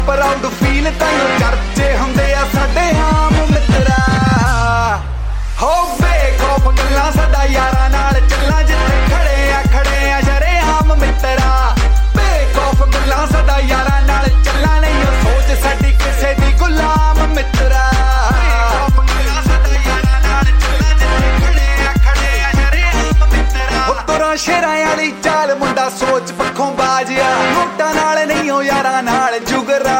proud feel ਤੈਨੂੰ ਚਰਚੇ ਹੁੰਦੇ ਆ ਸਾਡੇ ਆਮ ਮਿੱਤਰਾ ਹੋ ਬੇਖੌਫ ਗੱਲਾਂ ਸਾਡਾ ਯਾਰਾਂ ਨਾਲ ਚੱਲਾਂ ਜਿੱਥੇ ਖੜੇ ਆ ਸ਼ਰੇਆਮ ਮਿੱਤਰਾ ਬੇਖੌਫ ਗੱਲਾਂ ਸਾਡਾ ਯਾਰਾਂ ਨਾਲ ਚੱਲਾਂ ਨਹੀਂ ਉਹ ਸੋਚ ਸਾਡੀ ਕਿਸੇ ਦੀ ਗੁਲਾਮ ਮਿੱਤਰਾ ਸ਼ੇਰਾਂ ਵਾਲੀ ਚਾਲ ਮੁੰਡਾ ਸੋਚ ਪੱਖੋਂ ਬਾਜਿਆ